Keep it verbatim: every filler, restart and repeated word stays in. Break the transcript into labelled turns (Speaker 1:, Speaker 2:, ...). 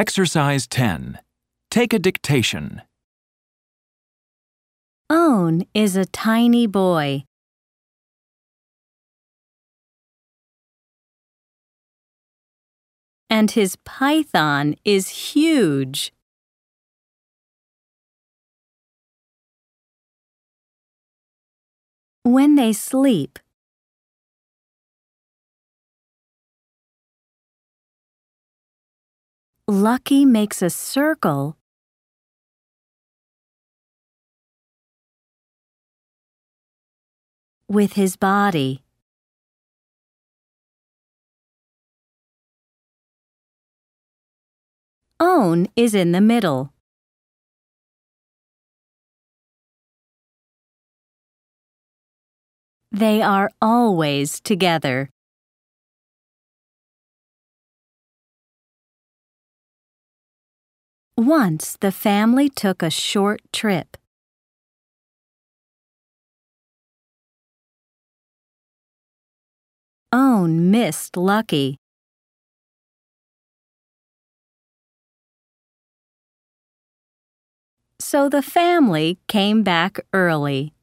Speaker 1: Exercise ten. Take a dictation.
Speaker 2: Own is a tiny boy. And his python is huge. When they sleep, Lucky makes a circle with his body. Own is in the middle. They are always together. Once the family took a short trip. Own missed Lucky. So the family came back early.